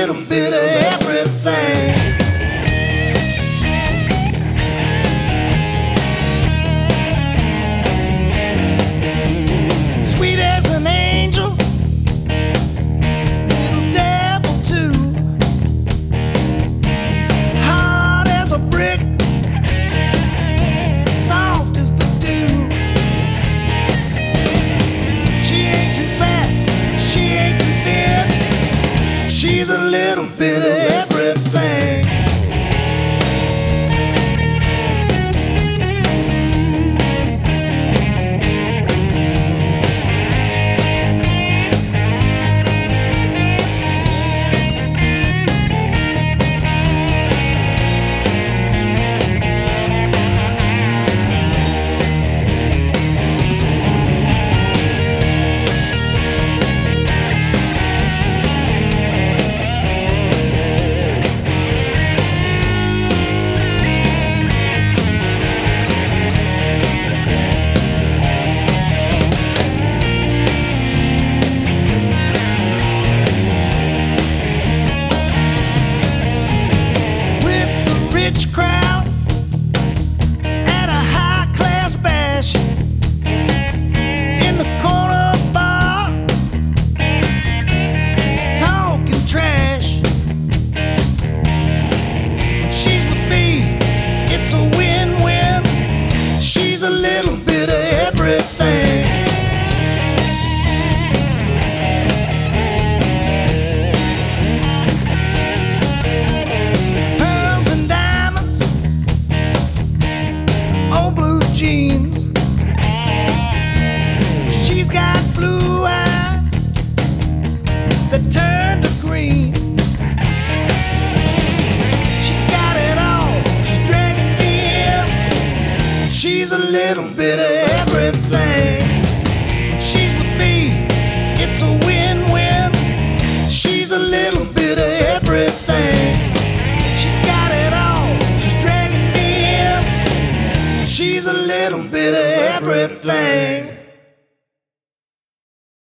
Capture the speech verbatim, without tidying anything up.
little bit of everything. Sweet as an angel, little devil too. Hard as a brick, soft as the dew. She ain't too fat, she ain't too thin. She's a little bit of everything.